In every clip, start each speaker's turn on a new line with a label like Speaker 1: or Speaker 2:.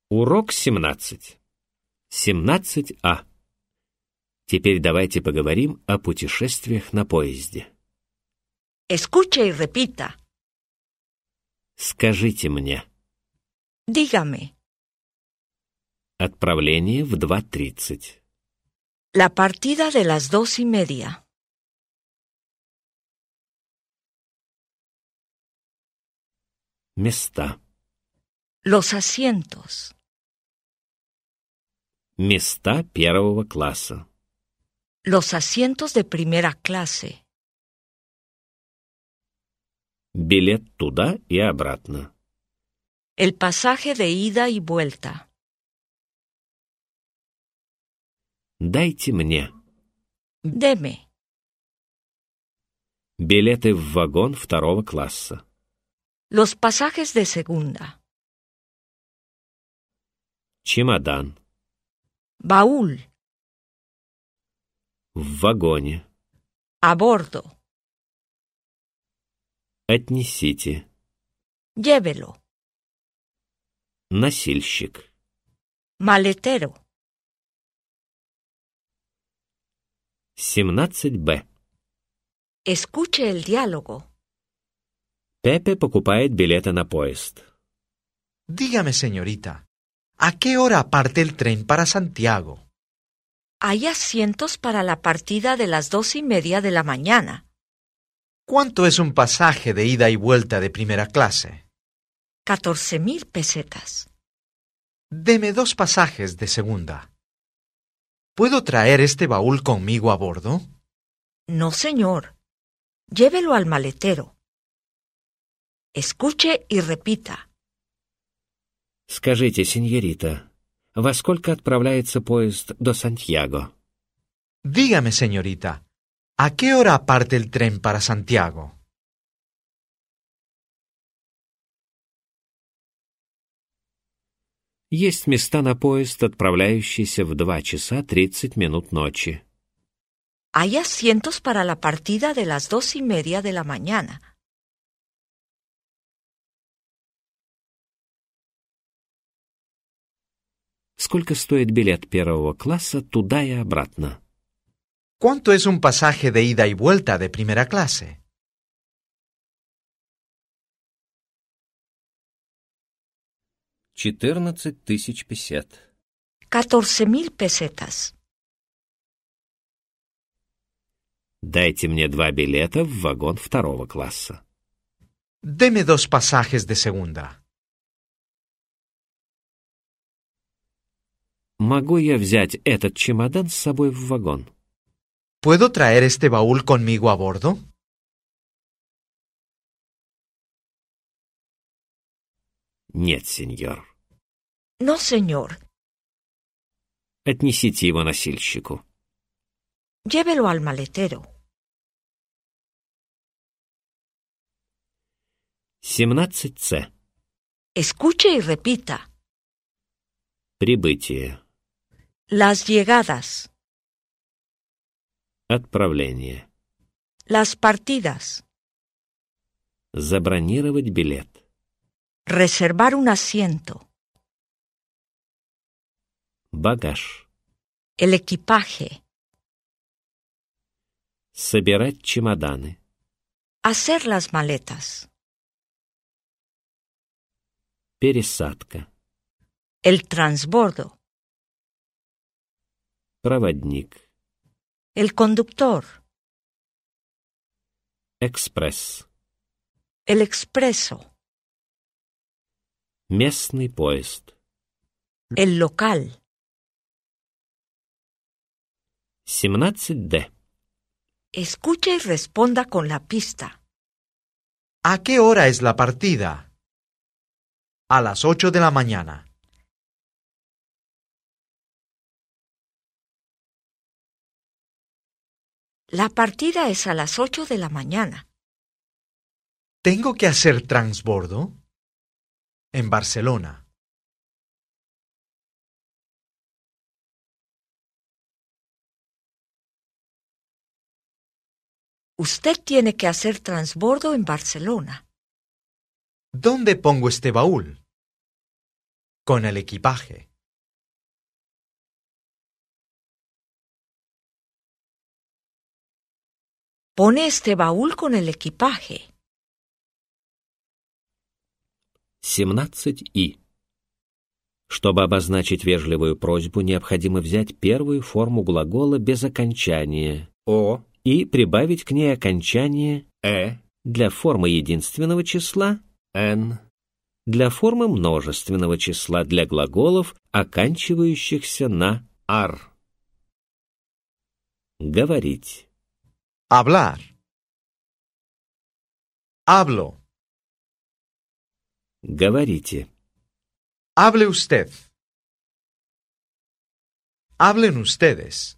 Speaker 1: Урок 17. 17А. Теперь давайте поговорим о путешествиях на поезде.
Speaker 2: Escuche y repita.
Speaker 1: Скажите мне.
Speaker 2: Dígame.
Speaker 1: Отправление в 2:30.
Speaker 2: La partida de las 2:30.
Speaker 1: Места.
Speaker 2: Los asientos.
Speaker 1: Места первого класса.
Speaker 2: Los asientos de primera clase.
Speaker 1: Билет туда и обратно.
Speaker 2: El pasaje de ida y vuelta.
Speaker 1: Дайте мне.
Speaker 2: Deme.
Speaker 1: Билеты в вагон второго класса.
Speaker 2: Los pasajes de segunda.
Speaker 1: Чемодан.
Speaker 2: Baúl.
Speaker 1: В вагоне.
Speaker 2: A bordo.
Speaker 1: Отнесите.
Speaker 2: Llévelo.
Speaker 1: Носильщик.
Speaker 2: Maletero.
Speaker 1: 17Б.
Speaker 2: Escuche el diálogo.
Speaker 1: Пепе покупает билеты на поезд.
Speaker 3: Dígame, señorita, ¿a qué hora parte el tren para Santiago?
Speaker 2: Hay asientos para la partida de las 2:30 de la mañana.
Speaker 3: ¿Cuánto es un pasaje de ida y vuelta de primera clase?
Speaker 2: 14,000 pesetas.
Speaker 3: Deme 2 pasajes de segunda. ¿Puedo traer este baúl conmigo a bordo?
Speaker 2: No, señor. Llévelo al maletero. Escuche y repita.
Speaker 1: Скажите, сеньорита, во сколько отправляется поезд до Сантьяго?
Speaker 3: Dígame, señorita, ¿a qué hora parte el tren para Santiago?
Speaker 1: Есть места на поезд, отправляющийся в 2 часа 30 минут ночи.
Speaker 2: Hay asientos para la partida de las 2:30 de la mañana.
Speaker 1: Сколько стоит билет первого класса туда и обратно?
Speaker 3: ¿Cuánto es un pasaje de ida y vuelta de primera clase?
Speaker 1: $14 050.
Speaker 2: 14,000 pesetas.
Speaker 1: Дайте мне 2 билета в вагон второго класса.
Speaker 3: Deme 2 pasajes de segunda.
Speaker 1: Могу я взять этот чемодан с собой в вагон?
Speaker 3: ¿Puedo traer este baúl conmigo a bordo?
Speaker 1: Нет, сеньор.
Speaker 2: No, señor.
Speaker 1: Отнесите его носильщику.
Speaker 2: Llévelo al maletero.
Speaker 1: 17С.
Speaker 2: Escuche y repita.
Speaker 1: Прибытие.
Speaker 2: Las llegadas.
Speaker 1: Отправление.
Speaker 2: Las partidas.
Speaker 1: Забронировать билет.
Speaker 2: Reservar un asiento.
Speaker 1: Багаж.
Speaker 2: El equipaje.
Speaker 1: Собирать чемоданы.
Speaker 2: Hacer las maletas.
Speaker 1: Пересадка.
Speaker 2: El transbordo.
Speaker 1: Проводник.
Speaker 2: El conductor.
Speaker 1: Экспресс.
Speaker 2: El expreso.
Speaker 1: Местный поезд.
Speaker 2: El local.
Speaker 1: 17Д.
Speaker 2: Escuche y responda con la pista.
Speaker 3: ¿A qué hora es la partida? A las 8 de la mañana.
Speaker 2: La partida es a las 8 de la mañana.
Speaker 3: ¿Tengo que hacer transbordo? En Barcelona.
Speaker 2: Usted tiene que hacer transbordo en Barcelona.
Speaker 3: ¿Dónde pongo este baúl? con el equipaje.
Speaker 2: Pone este baúl con el equipaje.
Speaker 1: 17и. Чтобы обозначить вежливую просьбу, необходимо взять первую форму глагола без окончания «о» и прибавить к ней окончание «э» для формы единственного числа «н», для формы множественного числа для глаголов, оканчивающихся на «ар». Говорить.
Speaker 3: Hablar. Hablo.
Speaker 1: Говорите.
Speaker 3: Hable usted. Hablen ustedes.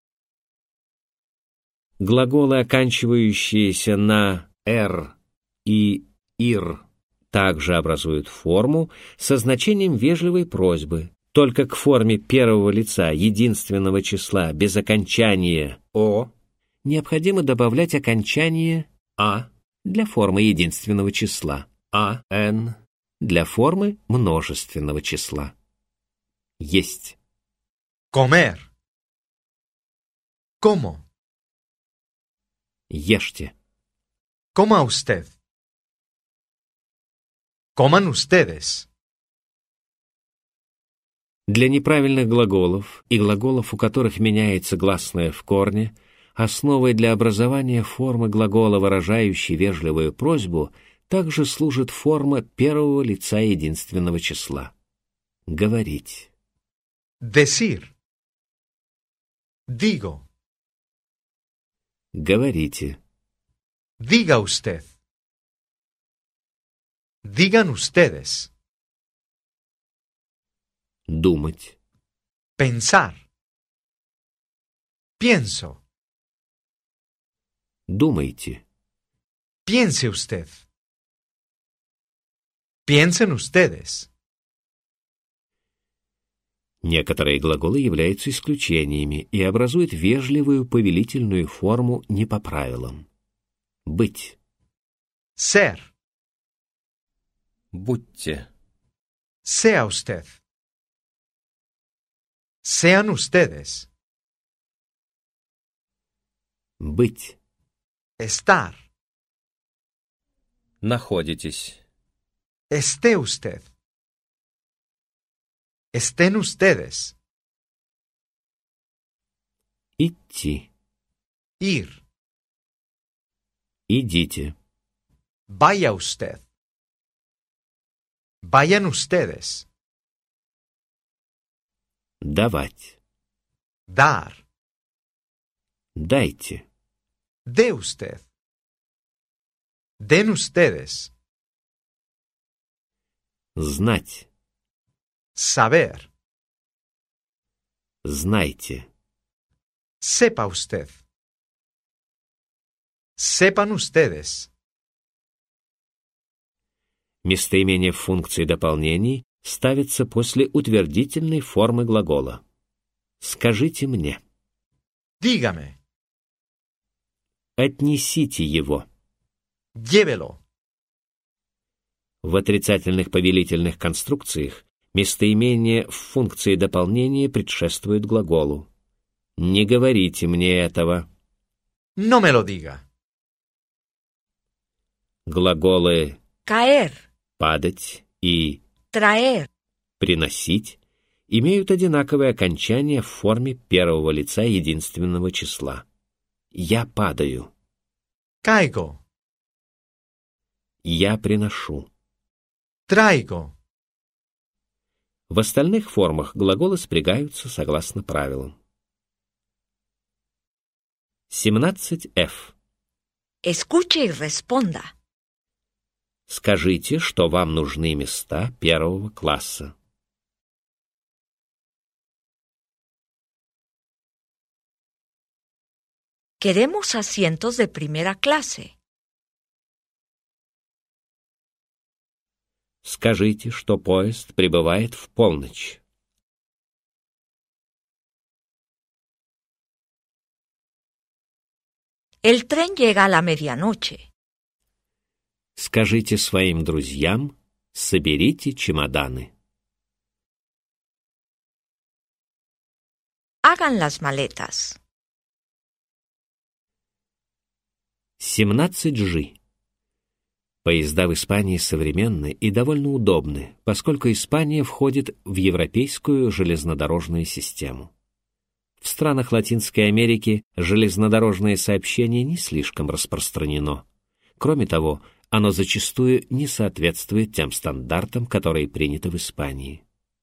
Speaker 1: Глаголы, оканчивающиеся на «р» и «ир», также образуют форму со значением вежливой просьбы. Только к форме первого лица единственного числа без окончания «о» необходимо добавлять окончание «а» для формы единственного числа, «ан» для формы множественного числа. Есть.
Speaker 3: Comer. Como.
Speaker 1: Ешьте.
Speaker 3: Coma usted. Coman ustedes.
Speaker 1: Для неправильных глаголов и глаголов, у которых меняется гласное в корне, основой для образования формы глагола, выражающей вежливую просьбу, также служит форма первого лица единственного числа. Говорить.
Speaker 3: Decir. Digo.
Speaker 1: Говорите.
Speaker 3: Diga usted. Digan ustedes.
Speaker 1: Думать.
Speaker 3: Pensar. Pienso.
Speaker 1: Думайте.
Speaker 3: Piense usted. Piensen ustedes.
Speaker 1: Некоторые глаголы являются исключениями и образуют вежливую повелительную форму не по правилам. Быть.
Speaker 3: Ser.
Speaker 1: Будьте.
Speaker 3: Sea usted. Sean ustedes.
Speaker 1: Быть.
Speaker 3: Estar.
Speaker 1: Находитесь.
Speaker 3: Esté usted. Estén ustedes.
Speaker 1: Идти.
Speaker 3: Ir.
Speaker 1: Идите.
Speaker 3: Vaya usted. Vayan ustedes.
Speaker 1: Давать.
Speaker 3: Dar.
Speaker 1: Дайте.
Speaker 3: Dé usted. Den ustedes.
Speaker 1: Знать.
Speaker 3: Saber.
Speaker 1: Знайте.
Speaker 3: Sepa usted. Sepan ustedes.
Speaker 1: Местоимение в функции дополнений ставится после утвердительной формы глагола. Скажите мне.
Speaker 3: Dígame.
Speaker 1: Отнесите его.
Speaker 3: Llévelo.
Speaker 1: В отрицательных повелительных конструкциях местоимение в функции дополнения предшествует глаголу. Не говорите мне этого.
Speaker 3: No me lo diga.
Speaker 1: Глаголы
Speaker 2: Caer,
Speaker 1: «падать» и
Speaker 2: traer,
Speaker 1: «приносить» имеют одинаковое окончание в форме первого лица единственного числа. Я падаю.
Speaker 3: Caigo.
Speaker 1: Я приношу.
Speaker 3: Traigo.
Speaker 1: В остальных формах глаголы спрягаются согласно правилам. 17F.
Speaker 2: escuche y responda.
Speaker 1: Скажите, что вам нужны места первого класса.
Speaker 2: Queremos asientos de primera clase.
Speaker 1: Скажите, что поезд прибывает в полночь.
Speaker 2: El tren llega a la medianoche.
Speaker 1: Скажите своим друзьям, соберите чемоданы.
Speaker 2: Hagan las maletas.
Speaker 1: 17G. Поезда в Испании современны и довольно удобны, поскольку Испания входит в европейскую железнодорожную систему. В странах Латинской Америки железнодорожное сообщение не слишком распространено. Кроме того, оно зачастую не соответствует тем стандартам, которые приняты в Испании.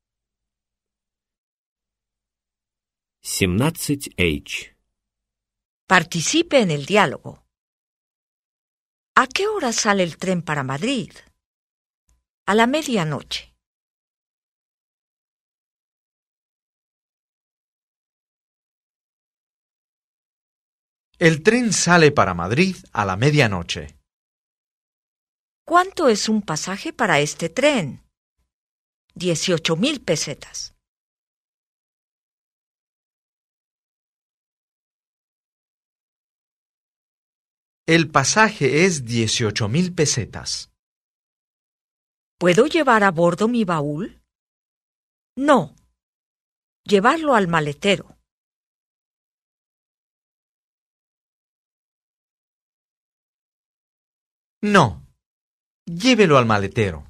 Speaker 1: 17H.
Speaker 2: Participe en el diálogo. ¿A qué hora sale el tren para Madrid? A la medianoche.
Speaker 3: El tren sale para Madrid a la medianoche.
Speaker 2: ¿Cuánto es un pasaje para este tren? 18.000 pesetas.
Speaker 3: El pasaje es 18.000 pesetas.
Speaker 2: ¿Puedo llevar a bordo mi baúl? No. Llevarlo al maletero.
Speaker 3: No. Llévelo al maletero.